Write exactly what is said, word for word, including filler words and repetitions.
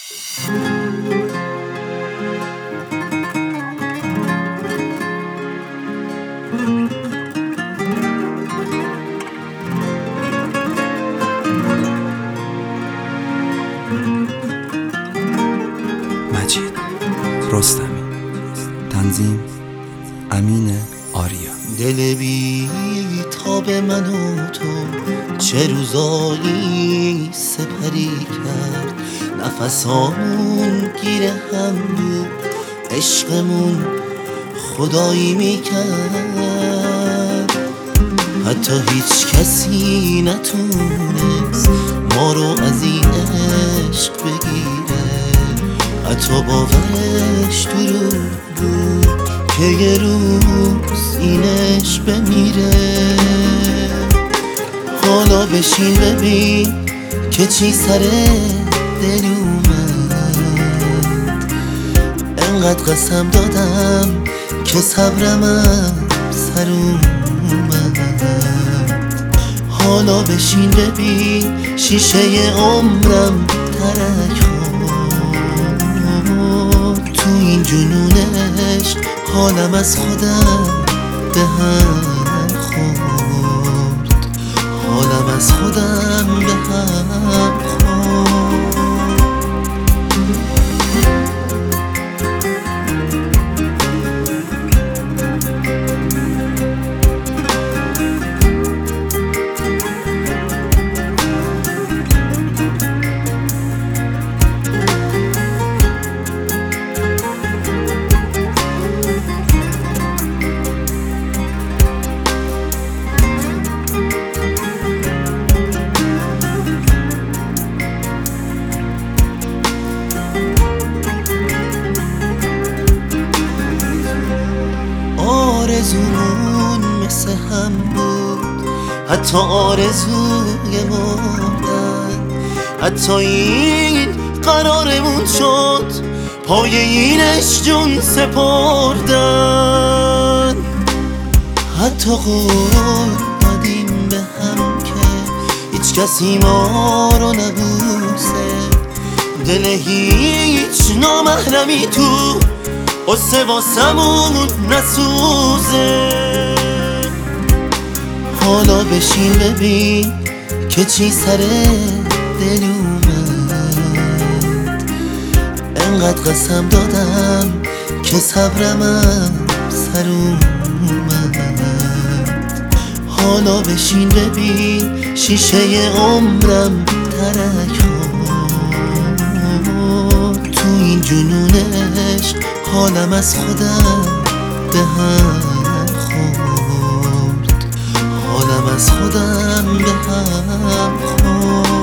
مجید رستمی، تنظیم امین آریا. دل بی تاب من و تو چه روزایی سپری کرد، نفسامون گیر هم بود، عشقمون خدایی میکرد. حتی هیچ کسی نتونست ما رو از این عشق بگیره، حتی باورش دروغ بود که یه روز این عشق بمیره. حالا بشین ببین که چی سر دل اومد، انقدر قسم دادم که صبرم از سر اومد. حالا بشین ببین شیشه عمرم ترک خورد، تو این جنون عشق حالم از خودم به هم خورد، حالم از خودم به هم خورد. آرزومون مثل هم بود، حتی آرزوی مردن، حتی این قرارمون شد پای اینش جون سپردن. حتی قول دادیم به هم که هیچ کسی ما رو نبوسه، دل هیچ نامحرمی تو قصه واسمون نسوزه. حالا بشین ببین که چی سر دل اومد، انقدر قسم دادم که صبرم از سر اومد. حالا بشین ببین شیشه عمرم ترک خورد، تو این جنون عشق حالم از خودم به هم خورد، حالم از خودم به هم خورد.